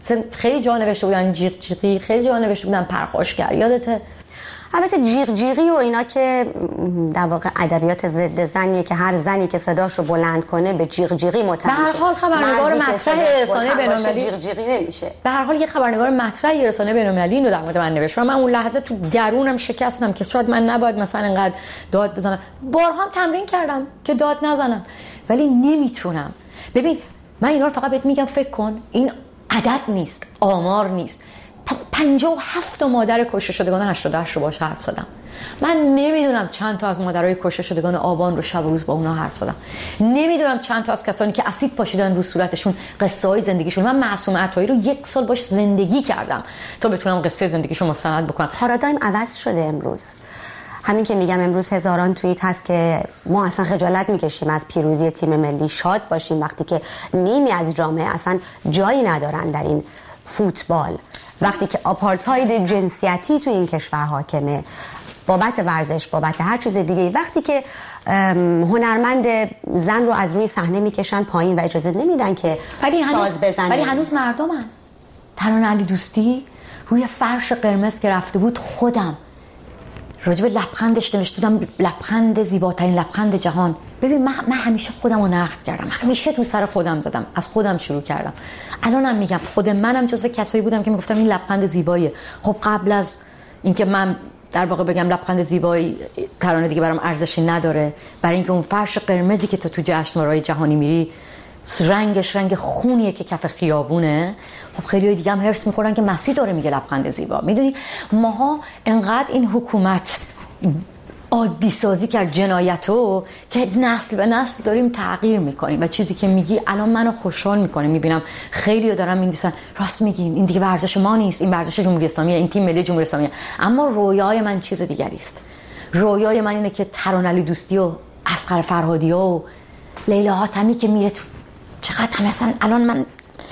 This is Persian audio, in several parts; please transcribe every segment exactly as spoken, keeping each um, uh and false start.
خیلی جا نوشته بودن جیغ جیغی، خیلی جا نوشته بودن پرخاشگر، یادته؟ البته جیغ جیغی و اینا که در واقع ادبیات ضد زنیه که هر زنی که صداش رو بلند کنه به جیغ جیغی متهم میشه. به هر حال خبرنگار مطرح رسانه بین‌المللی جیغ جیغی نمیشه. به هر حال یه خبرنگار مطرح رسانه بین‌المللی اینو در مورد من نوشت. من اون لحظه تو درونم شکستم که شاید من نباید مثلا انقدر داد بزنم. بارها هم تمرین کردم که داد نزنم ولی نمیتونم. ببین من اینا رو فقط بهت میگم فکر کن، این عدد نیست، آمار نیست. پنجاه و هفت مادر کشته شدگان هشتاد و هشت رو باش حرف زدم. من نمیدونم چند تا از مادرای کشته شدگان آبان رو شب و روز با اونا حرف زدم. نمیدونم چند تا از کسانی که اسید پاشیدن رو صورتشون قصه های زندگیشون. من معصومه عطایی رو یک سال باش زندگی کردم تا بتونم قصه زندگیشو مستند بکنم. پارادایم عوض شده امروز. همین که میگم امروز هزاران توییت هست که ما اصلا خجالت میکشیم از پیروزی تیم ملی، شاد باشیم وقتی که نیمی از جامعه اصلا جایی ندارن در این فوتبال، وقتی که آپارتاید جنسیتی تو این کشور حاکمه بابت ورزش، بابت هر چیز دیگه، وقتی که هنرمند زن رو از روی صحنه میکشن پایین و اجازه نمیدن که ساز بزنه. ولی هنوز مردمن. ترانه علی دوستی روی فرش قرمز که رفته بود، خودم راجب لبخندش نوشته بودم لبخند زیباترین لبخند جهان. ببین من, من همیشه خودم رو نقد کردم، همیشه تو سر خودم زدم، از خودم شروع کردم. الانم میگم خود منم جزو کسایی بودم که میگفتم این لبخند زیباییه. خب قبل از اینکه من در واقع بگم لبخند زیبایی ترانه دیگه برام ارزشی نداره، برای اینکه اون فرش قرمزی که تو تو جشنواره‌های جهانی میری رنگش رنگ خونیه که کف خیابونه. خب خیلی دیگه هم هرس میخورن که مسیح داره میگه لبخند زیبا. میدونی ماها انقدر این حکومت عادی سازی کرد جنایتو که نسل به نسل داریم تغییر میکنیم و چیزی که میگی الان منو خوشحال میکنه. میبینم خیلی‌ها دارن می‌نویسن راست میگین، این دیگه ورزش ما نیست، این ورزش جمهوری اسلامیه، این تیم ملی جمهوری اسلامیه. اما رویای من چیز دیگری است. رویای من اینه که ترانه علی دوستی و اصغر فرهادی و لیلا حاتمی که میره تو چقدر مثلا الان من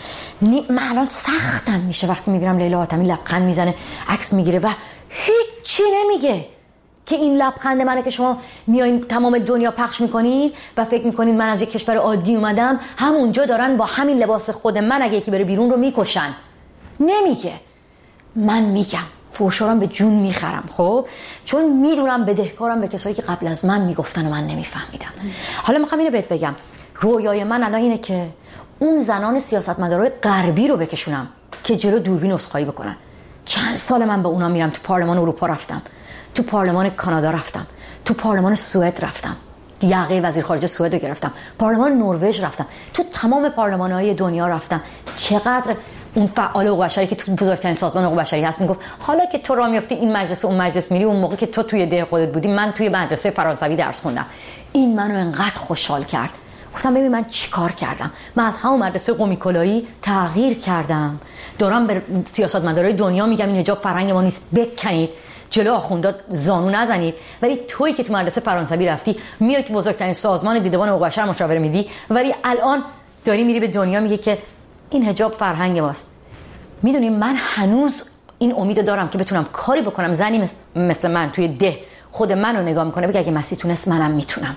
من الان سختم میشه وقتی میبینم لیلا حاتمی لبخند میزنه، عکس میگیره و هیچی نمیگه که این لبخند منه که شما میایین تمام دنیا پخش میکنین و فکر میکنین من از یک کشور عادی اومدم، همونجا دارن با همین لباس خود من اگه یکی بره بیرون رو میکشن. نمیگه. من میگم فوشارم به جون میخرم، خب چون میدونم بدهکارم به کسایی که قبل از من میگفتن و من نمیفهمیدم. حالا میخوام اینو بهت بگم، رویای من الان اینه که اون زنان سیاستمدارای غربی رو بکشونم که جلو دوربین اسخایی بکنن. چند سال من به اونا میرم، تو پارلمان اروپا رفتم، تو پارلمان کانادا رفتم، تو پارلمان سوئد رفتم، یقه وزیر خارجه سوئد رو گرفتم، پارلمان نروژ رفتم، تو تمام پارلمان‌های دنیا رفتم. چقدر اون فعال حقوق بشری که تو بزرگترین سازمان حقوق بشری هست میگفت حالا که تو راه میافتی این مجلس و اون مجلس میری، اون موقع که تو توی ده خودت بودی من توی مدرسه فرانسوی درس خوندم. این منو انقدر خوشحال کرد. گفتم ببین من چیکار کردم. من از همون مدرسه قمی کلایی تغییر کردم. دارم به سیاستمدارای دنیا میگم این حجاب فرهنگ ما نیست، بکنید، جلو آخوندا زانو نزنید. ولی تویی که تو مدرسه فرانسوی رفتی، میای تو بزرگترین سازمان دیدبان حقوق بشر مشاوره میدی، ولی الان داری میری به دنیا میگه که این حجاب فرهنگ ماست. میدونی من هنوز این امید دارم که بتونم کاری بکنم زنی مثل من توی ده خود منو نگاه میکنه بگه اگه مسیح تونست منم میتونم.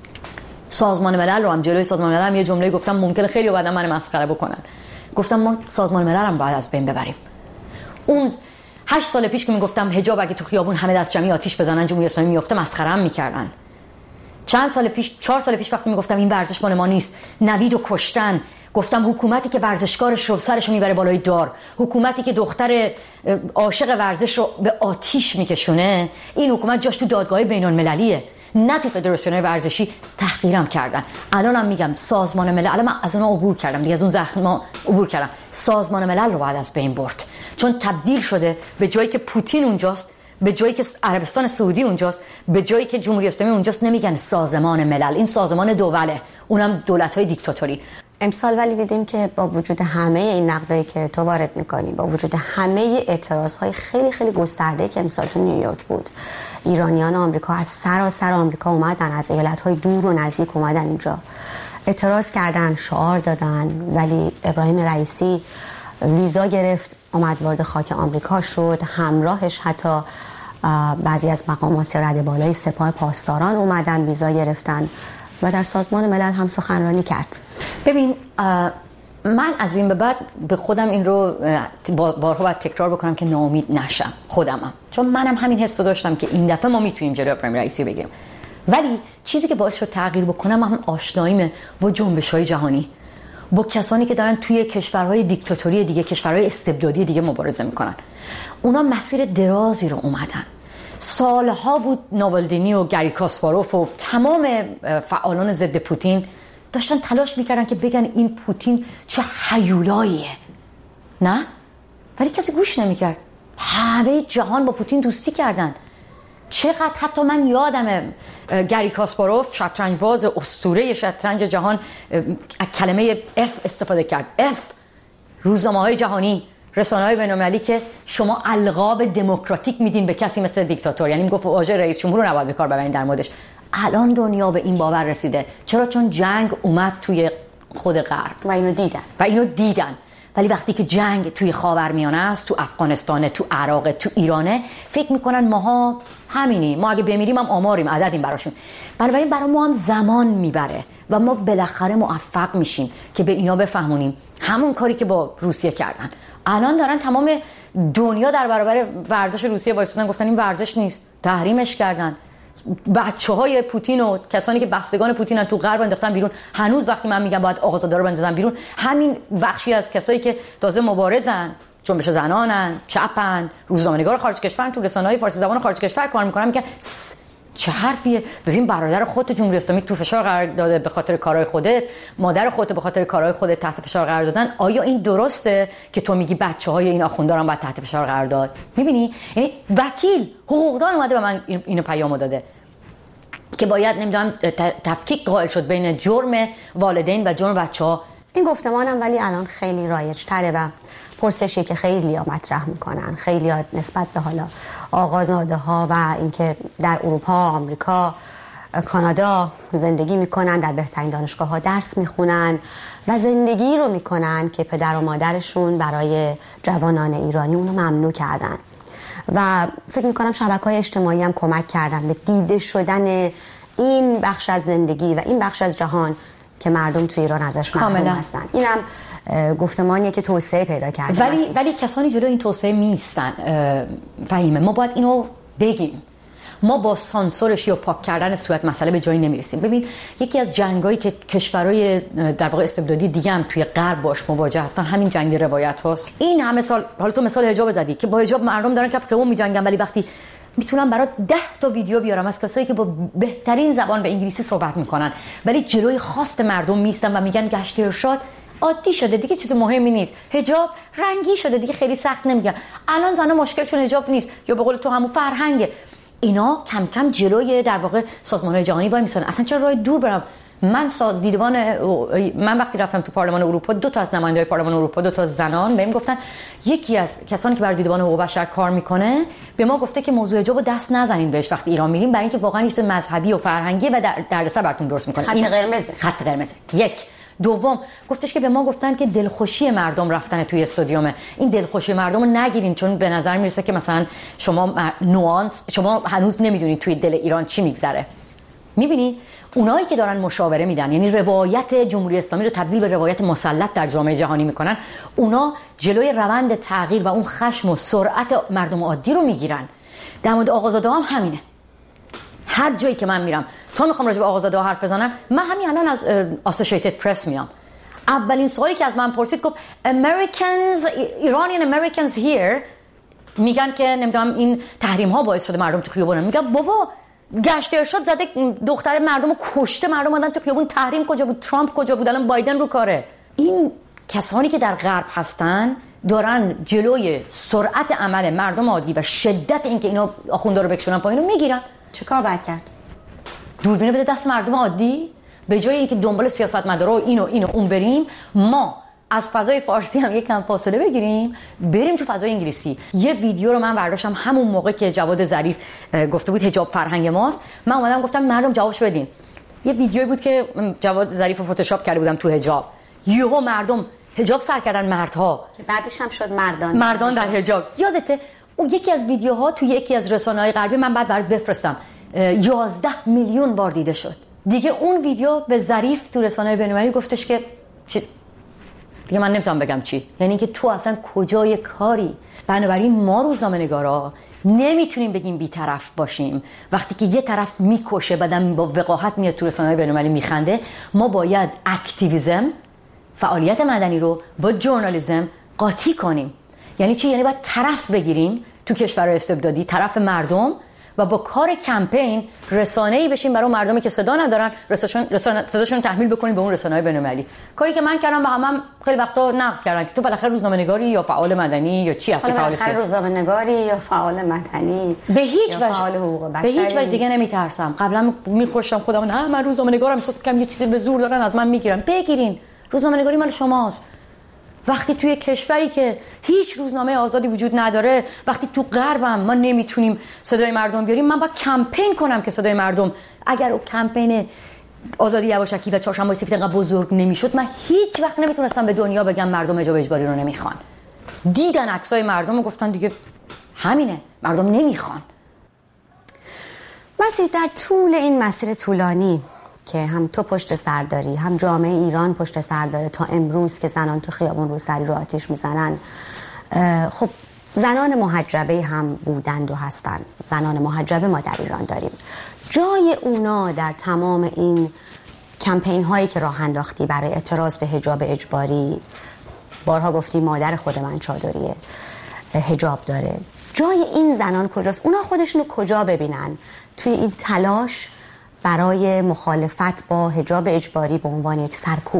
سازمان ملل رو هم جلوی سازمان ملل هم یه جمله گفتم ممکنه خیلی بعدا من مسخره بکنن. گفتم ما سازمان ملل هم باید از بین ببریم. اون هشت سال پیش که میگفتم حجاب اگه تو خیابون همه دست جمعی آتیش بزنن جمهوری اسلامی میفته، مسخره هم میکردن. چند سال پیش چهار سال پیش وقتی میگفتم این ورزش مال ما نیست، نویدو کشتن، گفتم حکومتی که ورزشکارش رو سرش میبره بالای دار، حکومتی که دختر عاشق ورزش رو به آتیش میکشونه، این حکومت جاش تو دادگاه بین‌المللیه نه تو فدراسیون ورزشی. تحقیرم کردن. الانم میگم سازمان ملل، الان من از اونها عبور کردم دیگه، از اون زخما عبور کردم. سازمان ملل رو باید از بین برد، چون تبدیل شده به جایی که پوتین اونجاست، به جایی که عربستان سعودی اونجاست، به جایی که جمهوری اسلامی اونجاست. نمیگن سازمان ملل، این سازمان دوله، اونم دولت‌های دیکتاتوری. امسال ولی دیدیم که با وجود همه این نقدایی که تو وارد می‌کنی، با وجود همه اعتراض‌های خیلی خیلی گسترده که امسال تو نیویورک بود، ایرانیان آمریکا از سراسر آمریکا اومدن، از ایالت‌های دور و نزدیک اومدن اینجا اعتراض کردن، شعار دادن. ولی ابراهیم رئیسی ویزا گرفت، اومد وارد خاک آمریکا شد، همراهش حتی بعضی از مقامات رده بالای سپاه پاسداران اومدن ویزا گرفتن و در سازمان ملل هم سخنرانی کرد. ببین من از این به بعد به خودم این رو بارها باید تکرار بکنم که ناامید نشم خودمم، چون منم همین حس رو داشتم که این دفعه ما میتونیم جلوی ابراهیم رئیسی رو بگیریم. ولی چیزی که باعث شد تغییر بکنم هم آشناییمه با جنبش‌های جهانی، با کسانی که دارن توی کشورهای دیکتاتوری دیگه، کشورهای استبدادی دیگه مبارزه میکنن. اونا مسیر درازی رو اومدن. سالها بود ناوالدینی و گری کاسپاروف و تمام فعالان ضد پوتین داشتن تلاش میکردن که بگن این پوتین چه هیولاییه، نه؟ ولی کسی گوش نمیکرد. همه جهان با پوتین دوستی کردن. چقدر حتی من یادمه گری کاسپاروف، شطرنج باز اسطوره شطرنج جهان، کلمه اف استفاده کرد. اف روزنامه‌های جهانی، رسانه‌های بین‌المللی که شما القاب دموکراتیک میدین به کسی مثل دیکتاتور، یعنی میگفت واژه رئیس جمهور رو نباید به کار ببرین در موردش. الان دنیا به این باور رسیده. چرا؟ چون جنگ اومد توی خود غرب و اینو دیدن و اینو دیدن. ولی وقتی که جنگ توی خاورمیانه است، تو افغانستان، تو عراق، تو ایرانه، فکر میکنن ماها همینی، ما اگه بمیریم هم آماریم، عددیم براشون. بنابراین برای ما هم زمان میبره و ما بالاخره موفق میشیم که به اینا بفهمونیم همون کاری که با روسیه کردن. الان دارن تمام دنیا در برابر ورزش روسیه وایسادن، گفتن این ورزش نیست، تحریمش کردن. بچه‌های پوتین و کسانی که بستگان پوتینن تو غرب انداختن بیرون. هنوز وقتی من میگم باید آقازاده رو بندازن بیرون، همین بخشی از کسایی که تازه مبارزن، جنبش زنانن، چپن، روزنامه‌نگار خارج کشورن، تو رسانه‌های فارسی زبان خارج کشور کار میکنن، میگن چه حرفیه؟ ببین برادر خودت جمهوری اسلامی تو فشار قرار داده به خاطر کارهای خودت، مادر خودت به خاطر کارهای خودت تحت فشار قرار دادن. آیا این درسته که تو میگی بچه‌های این آخوندارن باید تحت فشار قرار داد؟ میبینی؟ یعنی وکیل حقوقدان اومده به من اینو پیامو داده که باید نمیدونم تفکیک قائل شد بین جرم والدین و جرم بچه‌ها. این گفتمانم ولی الان خیلی رایج تره و پرسشی که خیلی ها مطرح میکنن، خیلی ها نسبت به حالا آغازناده ها و اینکه در اروپا، آمریکا، کانادا زندگی میکنن، در بهترین دانشگاه ها درس میخونن و زندگی رو میکنن که پدر و مادرشون برای جوانان ایرانی اونو ممنوع کردن و فکر میکنم شبکه‌های اجتماعی هم کمک کردن به دیده شدن این بخش از زندگی و این بخش از جهان که مردم توی ایران ازش محروم هستن. اینم گفتمانیه که توسعه پیدا کرده. ولی ولی کسانی جلو این توسعه میستن. فهیمه ما باید اینو بگیم. ما با سانسورش یا پاک کردن صورت مسئله به جایی نمیرسیم. ببین یکی از جنگایی که کشورهای در واقع استبدادی دیگه هم توی غرب باش مواجه هستن همین جنگ روایت هاست. این همه سال، حالا تو مثال حجاب زدی که با حجاب مردم دارن کف خیابون میجنگن، ولی وقتی میتونم برات ده تا ویدیو بیارم از کسایی که با بهترین زبان به انگلیسی صحبت میکنن ولی جلوی خواست مردم میستن و میگن گشت ارشاد عادی شده دیگه، چیز مهمی نیست، حجاب رنگی شده دیگه، خیلی سخت نمیگن، الان زنا مشکلشون حجاب نیست، یا به قول تو همون فرهنگه. اینا کم کم جلوی در واقع سازمان‌های جهانی وای میسن. اصلا چرا راه دور برم؟ من سال دیدبان من وقتی رفتم تو پارلمان اروپا، دو تا از نماینده‌های پارلمان اروپا، دو تا زنان بهم گفتن، یکی از کسانی که برای دیدبان حقوق بشر کار میکنه به ما گفته که موضوع حجاب دست نزنین بهش وقتی ایران میریم، برای اینکه واقعا چیز مذهبی و فرهنگی و دردسر براتون درست میکنه. خط قرمز خط قرمز. یک دوم گفتش که به ما گفتن که دلخوشی مردم رفتن توی استادیومه، این دلخوشی مردم رو نگیرین چون به نظر میرسه که مثلا شما نوانس، شما هنوز نمیدونید توی دل ایران چی میگذره. میبینی اونایی که دارن مشاوره میدن، یعنی روایت جمهوری اسلامی رو تبدیل به روایت مسلط در جامعه جهانی میکنن، اونا جلوی روند تغییر و اون خشم و سرعت مردم عادی رو میگیرن. در مورد آقازاده هم همینه. هر جایی که من میرم، تا میخوام راجع به آقازاده حرف بزنم، من همین الان از Associated Press میام، اولین سوالی که از من پرسید گفت Americans, Iranian Americans here میگن که نمیدونم این تحریم ها باعث شده مردم تو خیابونن. میگم بابا گشت ارشاد زده دختر مردم رو کشته، مردم اومدن تو خیابون، تحریم کجا بود؟ ترامپ کجا بود؟ الان بایدن رو کاره. این کسانی که در غرب هستن دارن جلوی سرعت عمل مردم عادی و شدت اینکه اینا آخوندا رو بکشونن پایین رو میگیرن. چه کار باید کرد؟ دوربینه بده دست مردم عادی، به جای اینکه دنبال سیاستمدارا و اینو اینو اون بریم، ما از فضای فارسی هم یک کم فاصله بگیریم، بریم تو فضای انگلیسی. یه ویدیو رو من برداشتم همون موقع که جواد ظریف گفته بود حجاب فرهنگ ماست، من اومدم گفتم مردم جوابش بدین. یه ویدیویی بود که جواد ظریف رو فتوشاپ کرده بودم تو حجاب، یهو مردم حجاب سر کردن، مردها، بعدش هم شد مردان مردان در حجاب. یادته اون یکی از ویدیوها تو یکی از رسانه‌های غربی من بعد برات بفرستم، یازده میلیون بار دیده شد. دیگه اون ویدیو به ظریف تو رسانه‌های بین‌المللی گفتش که چی دیگه من نمیتونم بگم چی. یعنی که تو اصلا کجای کاری. بنابراین ما روزنامه‌نگارا نمیتونیم بگیم بی‌طرف باشیم. وقتی که یه طرف میکشه بعدم با وقاحت میاد تو رسانه‌های بین‌المللی میخنده، ما باید اکتیویسم، فعالیت مدنی رو با ژورنالیسم قاطی کنیم. یعنی چی؟ یعنی باید طرف بگیریم تو کشور استبدادی، طرف مردم، و با کار کمپین رسانه‌ای بشیم برای مردمی که صدا ندارن، رسانه‌شون رسانه صداشون تحمیل بکنیم به اون رسانه‌های بین‌المللی. کاری که من کردم و همم خیلی وقتا نقد کردن که تو بالاخره روزنامه‌نگاری یا فعال مدنی یا چی هستی، فعال سیاسی، روزنامه‌نگاری یا فعال مدنی، به هیچ وجه به هیچ وجه دیگه نمیترسم. قبلا میخوشم خودم، نه من روزنامه‌نگارم، احساس می‌کنم یه چیزی به زور دارن از من میگیرن. بگیرین، روزنامه‌نگاری مال شماست. وقتی توی کشوری که هیچ روزنامه آزادی وجود نداره، وقتی تو غربم ما نمیتونیم صدای مردم بیاریم، من باید کمپین کنم که صدای مردم، اگر اون کمپین آزادی یواشکی و چهارشنبه سفید انقدر بزرگ نمیشد، من هیچ وقت نمیتونستم به دنیا بگم مردم حجاب اجباری رو نمیخوان. دیدن عکسای مردم و گفتن دیگه همینه، مردم نمیخوان. مسیح، در طول این مسیر طولانی که هم تو پشت سر داری، هم جامعه ایران پشت سر داره تا امروز که زنان تو خیابون رو سری رو آتیش میزنن، خب زنان محجبه هم بودند و هستند. زنان محجبه ما در ایران داریم. جای اونا در تمام این کمپین هایی که راه انداختی برای اعتراض به حجاب اجباری، بارها گفتی مادر خود من چادریه، حجاب داره، جای این زنان کجاست؟ اونا خودشونو کجا ببینن توی این تلاش برای مخالفت با حجاب اجباری به عنوان یک سرکوب؟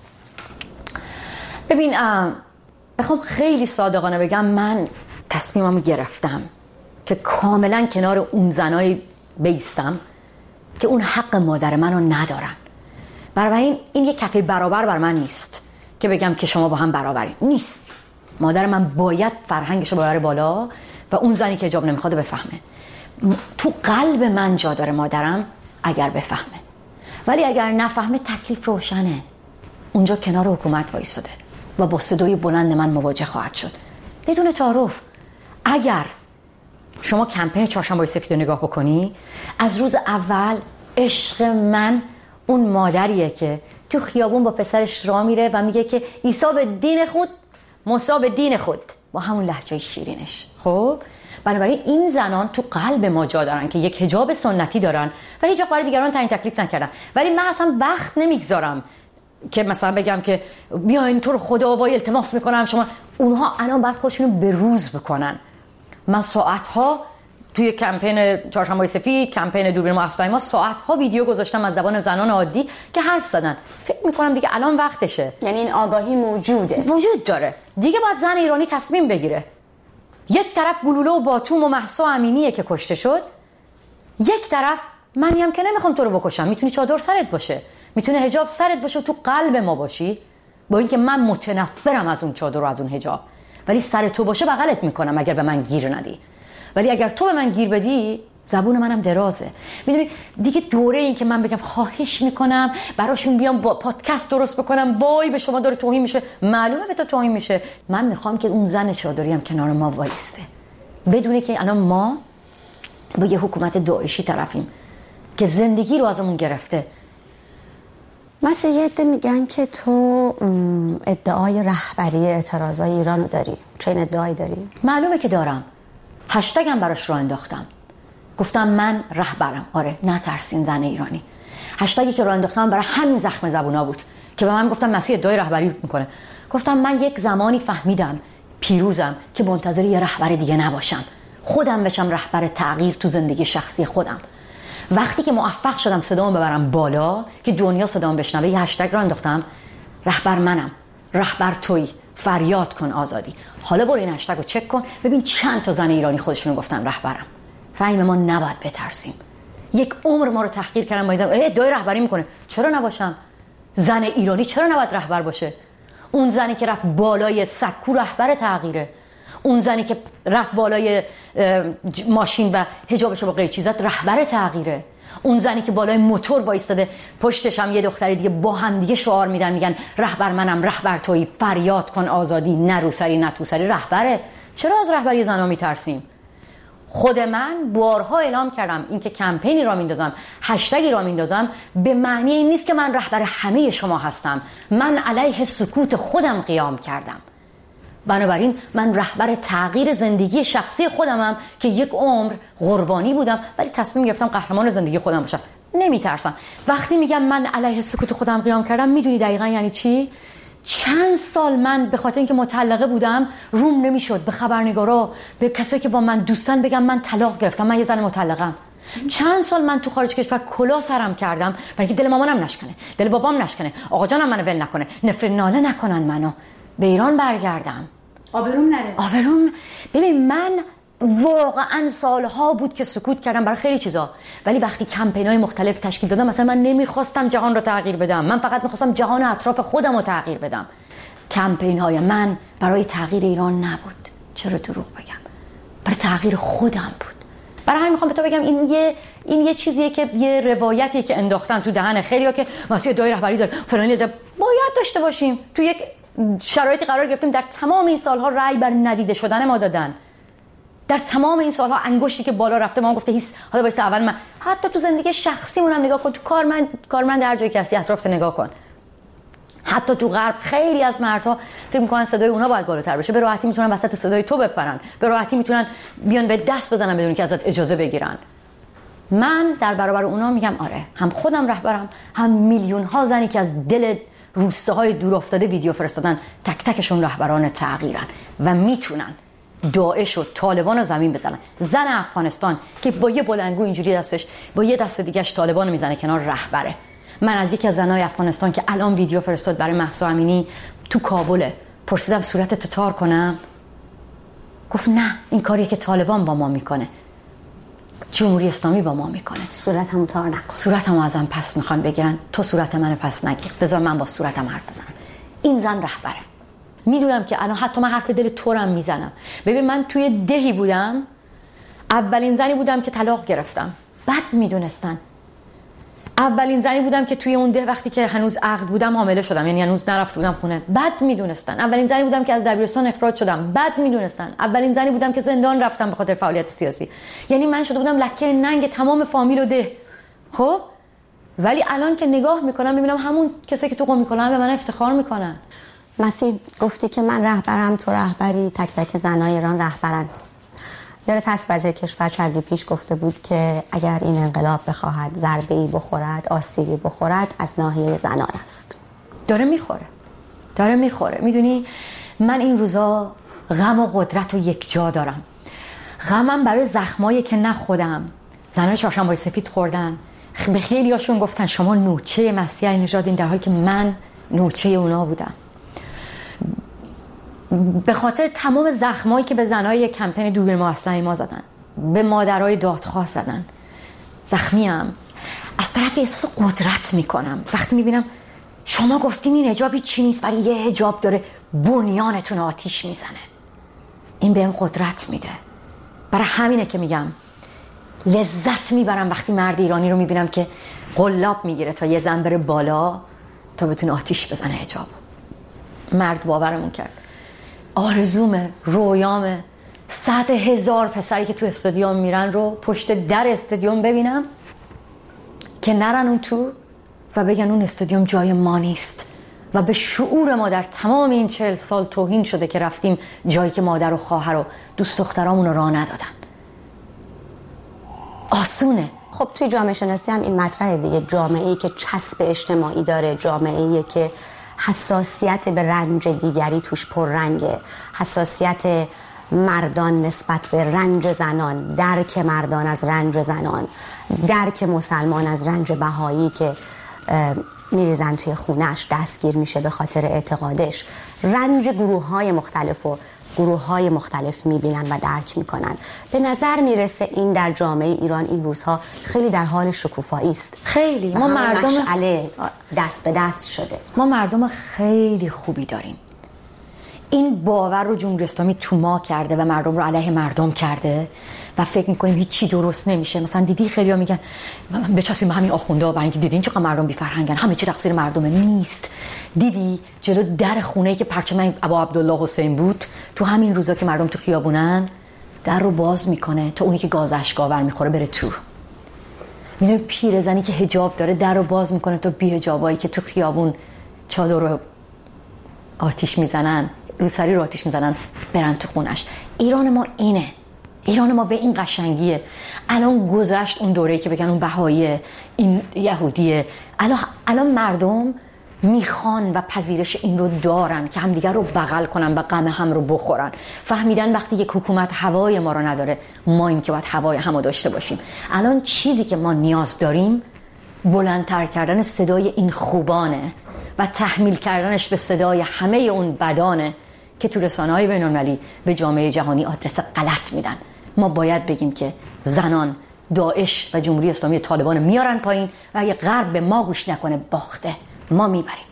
ببین، بخوام خیلی صادقانه بگم، من تصمیمم گرفتم که کاملا کنار اون زنای بیستم که اون حق مادر منو ندارن. برای این این یک کفه برابر بر من نیست که بگم که شما با هم برابرین. نیست. مادر من باید فرهنگشو ببره بالا و اون زنی که حجاب نمیخواد بفهمه. تو قلب من جا داره مادرم اگر بفهمه، ولی اگر نفهمه تکلیف روشنه. اونجا کنار حکومت وایساده و با صدای بلند من مواجه خواهد شد بدون تعارف. اگر شما کمپین چهارشنبه سفید رو نگاه بکنی، از روز اول عشق من اون مادریه که تو خیابون با پسرش راه میره و میگه که عیسی به دین خود، موسی به دین خود، با همون لهجه شیرینش. خب بنابراین این زنان تو قلب ما جا دارن که یک حجاب سنتی دارن و هیچ وقت برای دیگران تعیین تکلیف نکردن. ولی من اصلا وقت نمیگذارم که مثلا بگم که بیاین تو رو خدا وای التماس میکنم شما. اونها الان باید خودشونو به روز بکنن. من ساعتها توی کمپین چهارشنبه سفید، کمپین دوربین مؤسسه ما، ساعتها ویدیو گذاشتم از زبان زنان عادی که حرف زدن. فکر میکنم دیگه الان وقتشه. یعنی این آگاهی موجوده، وجود داره. دیگه باید زن ایرانی تصمیم بگیره. یک طرف گلوله و باتوم و مهسا امینیه که کشته شد، یک طرف منی هم که نمیخوام تو رو بکشم. میتونی چادر سرت باشه، میتونه حجاب سرت باشه، تو قلب ما باشی، با اینکه من متنفرم از اون چادر و از اون حجاب، ولی سر تو باشه بغلت میکنم اگر به من گیر ندی. ولی اگر تو به من گیر بدی، زبون منم درازه. میدونی دیگه دوره این که من بگم خواهش میکنم براشون بیام با پادکست درست بکنم، وای به شما داره توهین میشه، معلومه به تو توهین میشه. من میخوام که اون زن چادری هم کنار ما وایسته، بدونه که الان ما با یه حکومت داعشی طرفیم که زندگی رو ازمون گرفته. مثلا یه عده میگن که تو ادعای رهبری اعتراضای ایران رو داری. چه این ادعایی داری؟ معلومه که دارم. هشتگم براش راه انداختم، گفتم من رهبرم. آره، نترسین زن ایرانی. هشتگی که راه انداختم برای همین زخم زبونا بود که به من گفتم مسیح ادعای رهبری میکنه. گفتم من یک زمانی فهمیدم پیروزم که منتظر یه رهبر دیگه نباشم، خودم بشم رهبر تغییر تو زندگی شخصی خودم. وقتی که موفق شدم صدامو ببرم بالا که دنیا صدامو بشنوه، یه هشتگ راه انداختم، رهبر منم، رهبر تویی، فریاد کن آزادی. حالا برو این هشتگ رو چک کن، ببین چند تا زن ایرانی خودشونو گفتن رهبرم. فهم ما نباید بترسیم. یک عمر ما رو تحقیر کردن، با این زن ادعای رهبری میکنه. چرا نباشم؟ زن ایرانی چرا نباید رهبر باشه؟ اون زنی که رفت بالای سکو رهبر تغییره. اون زنی که رفت بالای ماشین و حجابشو با قیچی زد رهبر تغییره. اون زنی که بالای موتور وایستاده، پشتش هم یه دختری دیگه با هم دیگه شعار میدن، میگن رهبر منم، رهبر تویی، فریاد کن آزادی، نه روسری نه توسری، رهبره. چرا از رهبری زنا میترسیم؟ خود من بارها اعلام کردم اینکه کمپینی را میندازم، هشتگی را میندازم، به معنی این نیست که من رهبر همه شما هستم. من علیه سکوت خودم قیام کردم. بنابراین من رهبر تغییر زندگی شخصی خودمم که یک عمر قربانی بودم، ولی تصمیم گرفتم قهرمان زندگی خودم باشم. نمیترسم. وقتی میگم من علیه سکوت خودم قیام کردم، میدونی دقیقا یعنی چی؟ چند سال من به خاطر اینکه مطلقه بودم روم نمیشد به خبرنگارا، به کسایی که با من دوستان بگم من طلاق گرفتم، من یه زن مطلقم. چند سال من تو خارج کشور کلا سرم کردم برای اینکه دل مامانم نشکنه، دل بابام نشکنه، آقا جانم منو ول نکنه، نفرت ناله نکنن منو. به ایران برگردم، آبروم نره. آبروم. ببین من واقعا سالها بود که سکوت کردم برای خیلی چیزا، ولی وقتی کمپینای مختلف تشکیل دادم، مثلا من نمیخواستم جهان رو تغییر بدم، من فقط میخواستم جهان اطراف خودم رو تغییر بدم. کمپینای من برای تغییر ایران نبود، چرا دروغ بگم، برای تغییر خودم بود. برای همین میخوام به تو بگم این یه این یه چیزیه که یه روایتیه که انداختن تو دهن خیلیا که واسه دای رهبری داره فلانی داره. باید داشته باشیم. تو یک شرایطی قرار گرفتیم، در تمام این سالها رأی بر ندیده شدن ما دادن. در تمام این سالها انگشتی که بالا رفته ما گفته هیس. حالا واسه اول من حتی تو زندگی شخصیمون هم نگاه کن، تو کارمند کارمند هر جایی که هستی اطرافت نگاه کن. حتی تو غرب خیلی از مردها فکر می‌کنن صدای اونا باید بالاتر بشه، به راحتی میتونن وسط صدای تو بپرن، به راحتی میتونن بیان به دست بزنن بدون که ازت اجازه بگیرن. من در برابر اونا میگم آره، هم خودم رهبرم، هم میلیون ها زنی که از دل روستاهای دور افتاده ویدیو فرستادن، تک تکشون رهبران تغییرن و میتونن داعش و طالبان رو زمین بزنن. زن افغانستان که با یه بلندگو اینجوری دستش با یه دست دیگه‌اش طالبان رو میزنه کنار، رهبره. من از یکی از زنای افغانستان که الان ویدیو فرستاد برای مهسا امینی تو کابل پرسیدم صورتت تار کنم، گفت نه، این کاری که طالبان با ما میکنه جمهوری اسلامی با ما میکنه. صورتمو تار نکن. صورتمو ازم پس میخوان بگیرن، تو صورت منو پس نگیر، بذار من با صورتم حرف بزنم. این زن رهبره. میدونم که الان حتی من حرف دل تو رو میزنم. ببین من توی دهی بودم، اولین زنی بودم که طلاق گرفتم، بعد میدونستن. اولین زنی بودم که توی اون ده وقتی که هنوز عقد بودم حامله شدم، یعنی هنوز نرفته بودم خونه، بعد میدونستن. اولین زنی بودم که از دبیرستان اخراج شدم، بعد میدونستن. اولین زنی بودم که زندان رفتم به خاطر فعالیت سیاسی، یعنی من شده بودم لکه ننگ تمام فامیل و ده. خب ولی الان که نگاه میکنم میبینم همون کسایی که تو قم میکنن به من افتخار میکنن. مسی گفتی که من رهبرم، تو رهبری، تک تک زنای ایران رهبرن. یادت هست وزیر کشور چندی پیش گفته بود که اگر این انقلاب بخواهد ضربه‌ای بخورد، آسیبی بخورد، از ناحیه زنان است. داره میخوره، داره میخوره. میدونی من این روزا غم و قدرت رو یک جا دارم. غمم برای زخمایی که نه خودم، زنای چهارشنبه سفید خوردن، به خیلی هاشون گفتن شما نوچه مسیح نژادین، در حالی که من نوچه اونا بودم. به خاطر تمام زخمایی که به زنای کمپین دوربین ماسنای ما زدن، به مادرای دادخواه زدن، زخمیم. از طرف احساس قدرت میکنم وقتی میبینم شما گفتین این حجابی چی نیست ولی یه حجاب داره بنیانتون آتیش میزنه. این بهم قدرت میده. برای همینه که میگم لذت میبرم وقتی مرد ایرانی رو میبینم که قلاب میگیره تا یه زن بره بالا تا بتونه آتیش بزنه حجاب. مرد باورمون کرد. آرزومه، رویامه صد هزار پسری که تو استادیوم میرن رو پشت در استادیوم ببینم که نرن اون تو و بگن اون استادیوم جای ما نیست و به شعور ما در تمام این چهل سال توهین شده که رفتیم جایی که مادر و خواهر و دوست دخترامون رو راه ندادن. آسونه. خب توی جامعه شناسی هم این مطرحه دیگه، جامعه‌ای که چسب اجتماعی داره، جامعه‌ای که حساسیت به رنج دیگری توش پررنگه، حساسیت مردان نسبت به رنج زنان، درک مردان از رنج زنان، درک مسلمان از رنج بهایی که میریزن توی خونش، دستگیر میشه به خاطر اعتقادش، رنج گروه های مختلف و گروه های مختلف میبینن و درک میکنن. به نظر میرسه این در جامعه ایران این روزها خیلی در حال شکوفایی است. خیلی ما مردم مشعله دست به دست شده. ما مردم خیلی خوبی داریم. این باور رو جمهوری اسلامی تو ما کرده و مردم رو علیه مردم کرده و فکر میکنیم هیچ چی درست نمیشه. مثلا دیدی خیلی‌ها میگن بچسبیم به همین آخونده ها، برای اینکه دیدین چقدر مردم بی فرهنگن، همه چی تقصیر مردمه. نیست. دیدی جلو در خونه‌ای که پرچم ابا عبدالله حسین بود تو همین روزا که مردم تو خیابونن در رو باز میکنه تا اونی که گاز اشک‌آور میخوره بره تو. میدونی پیرزنی که حجاب داره در رو باز میکنه تا بی حجابایی که تو خیابون چادر رو آتیش میزنن، روسری رو آتیش میزنن برن تو خونش. ایران ما اینه، ایران ما به این قشنگیه. الان گذشت اون دوره‌ای که بگن اون بهاییه، این یهودیه. الان الان مردم میخوان و پذیرش این رو دارن که همدیگر رو بغل کنن و غم هم رو بخورن. فهمیدن وقتی یک حکومت هوای ما رو نداره، ما این که باید هوای هم رو داشته باشیم. الان چیزی که ما نیاز داریم بلندتر کردن صدای این خوبانه و تحمیل کردنش به صدای همه اون بدانه که تو رسانه‌های بین‌المللی به جامعه جهانی آدرس غلط میدن. ما باید بگیم که زنان داعش و جمهوری اسلامی طالبان میارن پایین و اگه غرب به ما گوش نکنه باخته، ما میبریم.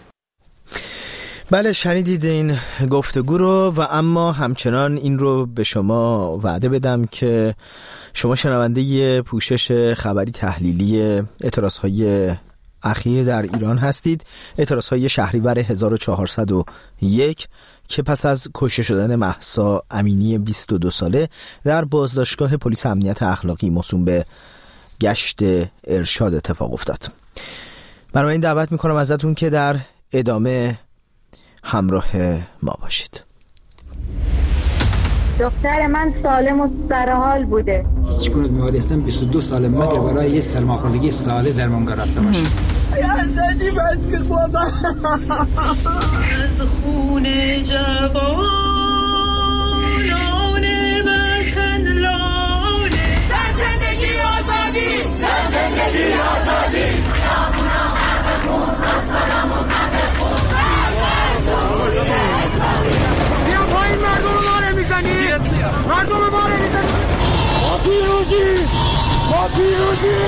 بله شنیدید این گفتگو رو و اما همچنان این رو به شما وعده بدم که شما شنونده پوشش خبری تحلیلی اعتراضهای اخیر در ایران هستید. اعتراضهای شهریور هزار و چهارصد و یک که پس از کشته شدن مهسا امینی بیست و دو ساله در بازداشتگاه پلیس امنیت اخلاقی موسوم به گشت ارشاد اتفاق افتاد. برای این دعوت میکنم ازتون که در ادامه همراه ما باشید. دختر من سالم و سرحال بوده. هیچ گونه بیماری هستم بیست و دو ساله مگر برای یه سرماخوردگی ساده درمانگاه رفته باشم. یا زدی بس که بابا از خون جوانان وطن لانه. زن زندگی آزادی، زن زندگی آزادی. بیا پایین مردم ما رو میزنی، مردم ما رو میزنی. ما پیروزی، ما پیروزی.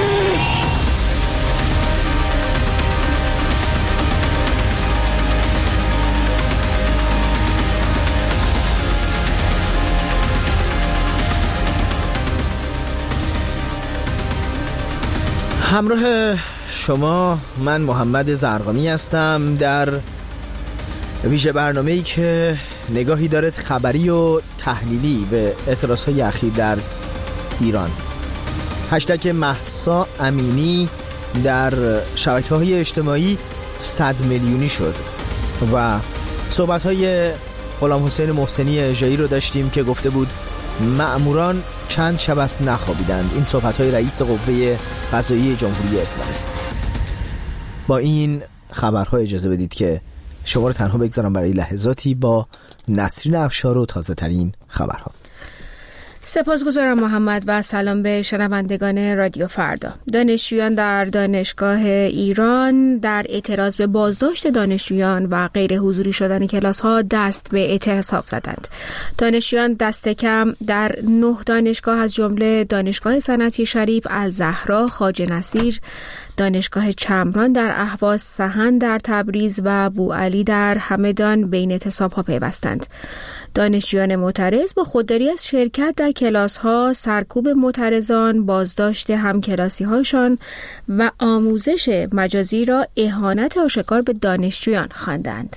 همراه شما من محمد زرقامی هستم در ویژه برنامه‌ای که نگاهی دارد خبری و تحلیلی به اعتراضهای اخیر در ایران. هشتگ مهسا امینی در شبکه‌های اجتماعی صد میلیونی شد و صحبت‌های غلام حسین محسنی اژه‌ای رو داشتیم که گفته بود مأموران چند شب است نخوابیدند. این صحبت‌های رئیس قوه قضاییه جمهوری اسلامی است. با این خبرها اجازه بدید که شما رو تنها بگذارم برای لحظاتی با نسرین افشار و تازه ترین خبرها. سپاسگزارم محمد و سلام به شنوندگان رادیو فردا. دانشجویان در دانشگاه ایران در اعتراض به بازداشت دانشجویان و غیر حضوری شدن کلاس‌ها دست به اعتصاب زدند. دانشجویان دست کم در نه دانشگاه از جمله دانشگاه صنعتی شریف، الزهرا، خواجه نصیر، دانشگاه چمران در اهواز، سحن در تبریز و بوعلی در همدان بین اعتصاب‌ها پیوستند. دانشجویان معترض با خودداری از شرکت در کلاس‌ها، سرکوب معترضان، بازداشت همکلاسی‌هاشان و آموزش مجازی را اهانت آشکار به دانشجویان خواندند.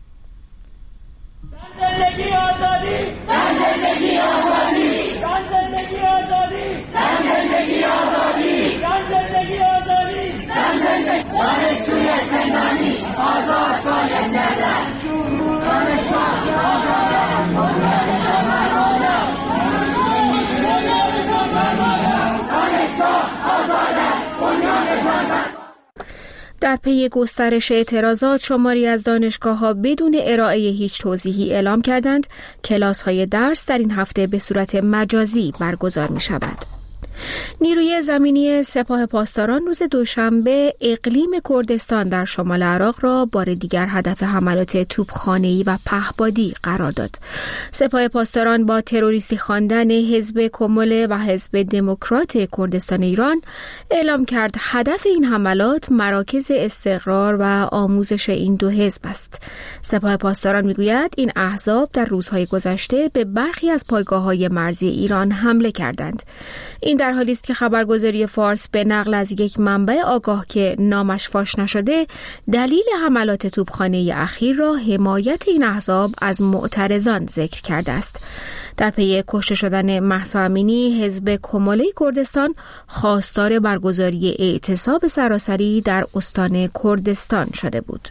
زندگی آزادی، زندگی آزادی، زندگی آزادی، زندگی آزادی، زندگی آزادی، زندگی دانشجوی زندانی آزاد باید گردد. دانشجوی آزاد در پی گسترش اعتراضات شماری از دانشگاه‌ها بدون ارائه هیچ توضیحی اعلام کردند کلاس‌های درس در این هفته به صورت مجازی برگزار می‌شود. نیروی زمینی سپاه پاسداران روز دوشنبه اقلیم کردستان در شمال عراق را بار دیگر هدف حملات توپخانه‌ای و پهپادی قرار داد. سپاه پاسداران با تروریستی خواندن حزب کمل و حزب دموکرات کردستان ایران اعلام کرد هدف این حملات مراکز استقرار و آموزش این دو حزب است. سپاه پاسداران میگوید این احزاب در روزهای گذشته به برخی از پایگاه‌های مرزی ایران حمله کردند. این در در حالی است که خبرگزاری فارس به نقل از یک منبع آگاه که نامش فاش نشده دلیل حملات توپخانه اخیر را حمایت این احزاب از معترضان ذکر کرده است. در پی کشته شدن مهسا امینی، حزب کماله کردستان خواستار برگزاری اعتصاب سراسری در استان کردستان شده بود.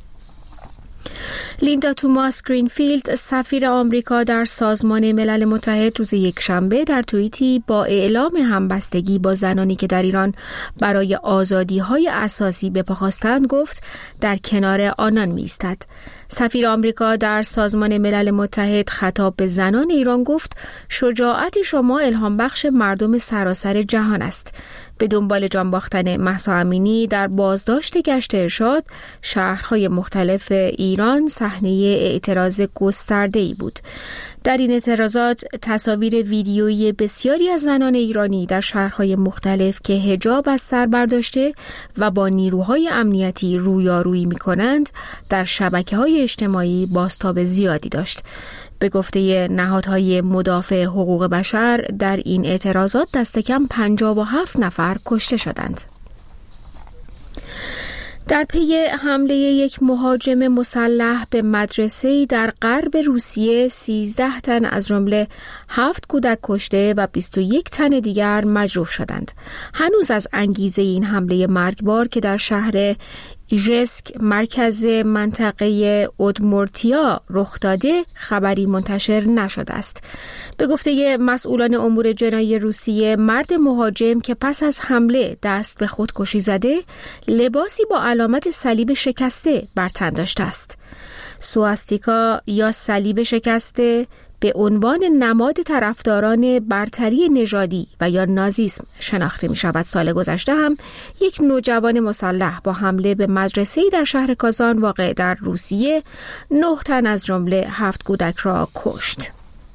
لیندا توماس گرینفیلد، سفیر آمریکا در سازمان ملل متحد، روز یکشنبه در توییتی با اعلام همبستگی با زنانی که در ایران برای آزادی‌های اساسی به پا خواستند گفت در کنار آنان می‌ایستد. سفیر آمریکا در سازمان ملل متحد خطاب به زنان ایران گفت شجاعت شما الهام بخش مردم سراسر جهان است. به دنبال جان باختن مهسا امینی در بازداشت گشت ارشاد، شهرهای مختلف ایران صحنه اعتراض گسترده‌ای بود. در این اعتراضات تصاویر ویدیویی بسیاری از زنان ایرانی در شهرهای مختلف که حجاب از سر برداشته و با نیروهای امنیتی رویارویی می‌کنند در شبکه‌های اجتماعی بازتاب زیادی داشت. به گفته نهادهای مدافع حقوق بشر در این اعتراضات دست کم پنجاه و هفت نفر کشته شدند. در پی حمله یک مهاجم مسلح به مدرسه‌ای در غرب روسیه، سیزده تن از جمله هفت کودک کشته و بیست و یک تن دیگر مجروح شدند. هنوز از انگیزه این حمله مرگبار که در شهر ایژسک مرکز منطقه اودمورتیا رخ داده خبری منتشر نشده است. به گفته مسئولان امور جنایی روسیه، مرد مهاجم که پس از حمله دست به خودکشی زده، لباسی با علامت صلیب شکسته بر تن داشته است. سواستیکا یا صلیب شکسته به عنوان نماد طرفداران برتری نژادی و یا نازیسم شناخته می شود. سال گذشته هم یک نوجوان مسلح با حمله به مدرسه‌ای در شهر کازان واقع در روسیه نه تن از جمله هفت کودک را کشت.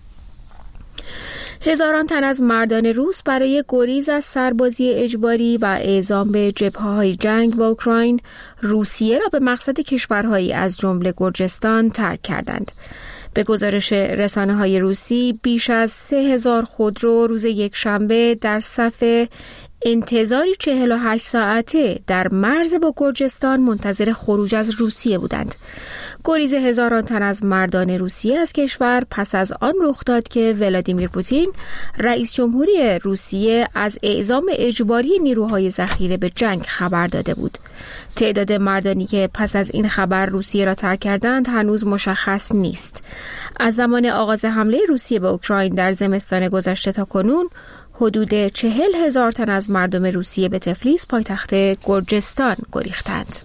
هزاران تن از مردان روس برای گریز از سربازی اجباری و اعزام به جبهه‌های جنگ با اوکراین، روسیه را به مقصد کشورهایی از جمله گرجستان ترک کردند. به گزارش رسانه‌های روسی، بیش از سه هزار خودرو روز یکشنبه در صف انتظاری چهل و هشت ساعته در مرز با گرجستان منتظر خروج از روسیه بودند. گریز هزاران تن از مردان روسیه از کشور پس از آن رخ داد که ولادیمیر پوتین، رئیس جمهوری روسیه، از اعزام اجباری نیروهای ذخیره به جنگ خبر داده بود. تعداد مردانی که پس از این خبر روسیه را ترک کردند هنوز مشخص نیست. از زمان آغاز حمله روسیه به اوکراین در زمستان گذشته تا کنون حدود چهل هزار تن از مردم روسیه به تفلیس، پایتخت گرجستان، گریختند.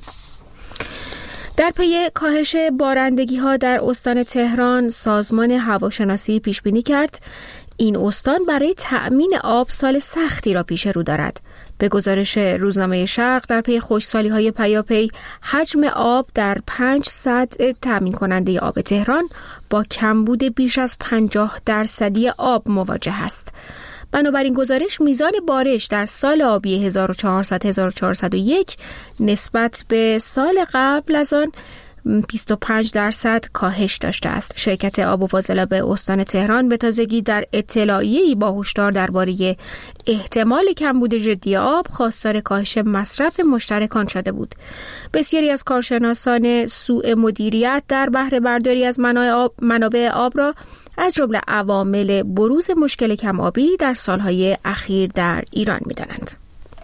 در پی کاهش بارندگی ها در استان تهران، سازمان هواشناسی پیش بینی کرد این استان برای تأمین آب سال سختی را پیش رو دارد. به گزارش روزنامه شرق، در پی خشکسالی های پیاپی، حجم آب در پنج سد تأمین کننده آب تهران با کمبود بیش از پنجاه درصدی آب مواجه است. بنابراین گزارش میزان بارش در سال آبی هزار و چهارصد هزار و چهارصد و یک نسبت به سال قبل از آن بیست و پنج درصد کاهش داشته است. شرکت آب و فاضلاب استان تهران به تازگی در اطلاعیه‌ای با هشدار درباره احتمال کمبود جدی آب خواستار کاهش مصرف مشترکان شده بود. بسیاری از کارشناسان سوء مدیریت در بهره برداری از منابع آب را از جمله عوامل بروز مشکل کم‌آبی در سالهای اخیر در ایران می‌دانند.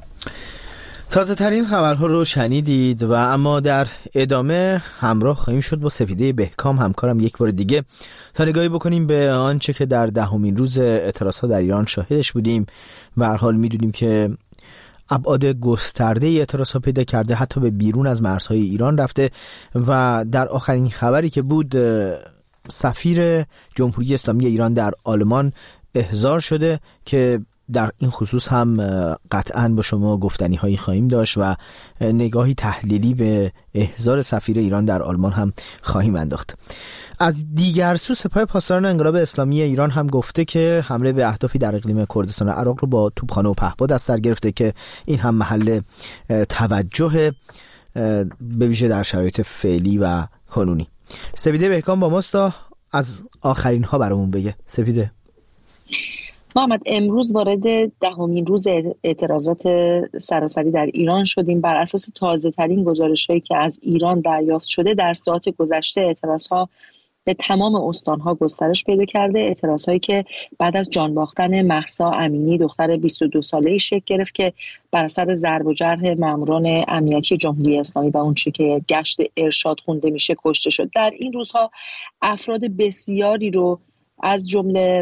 تازه ترین خبرها رو شنیدید و اما در ادامه همراه خواهیم شد با سپیده بهکام همکارم یک بار دیگه تا نگاهی بکنیم به آنچه که در دهمین روز اعتراض‌ها در ایران شاهدش بودیم و هر حال می‌دونیم که ابعاد گسترده اعتراض‌ها پیدا کرده، حتی به بیرون از مرزهای ایران رفته و در آخرین خبری که بود سفیر جمهوری اسلامی ایران در آلمان احضار شده که در این خصوص هم قطعاً با شما گفتنی هایی خواهیم داشت و نگاهی تحلیلی به احضار سفیر ایران در آلمان هم خواهیم انداخت. از دیگر سو سپاه پاسداران انقلاب اسلامی ایران هم گفته که حمله به اهدافی در اقلیم کردستان عراق رو با توپخانه و پهپاد از سر گرفته که این هم محل توجه به ویژه در شرایط فعلی و کنونی. سپیده بهکام با ماست تا از آخرین ها برامون بگه. سپیده. محمد، امروز وارد دهمین روز اعتراضات سراسری در ایران شدیم. بر اساس تازه ترین گزارش‌هایی که از ایران دریافت شده، در ساعات گذشته اعتراض‌ها به تمام استان‌ها گسترش پیدا کرده. اعتراض‌هایی که بعد از جان باختن مهسا امینی، دختر بیست و دو ساله‌ای شکل گرفت که بر اثر ضرب و جرح ماموران امنیتی جمهوری اسلامی و اونچه که گشت ارشاد خونده میشه کشته شد. در این روزها افراد بسیاری رو از جمله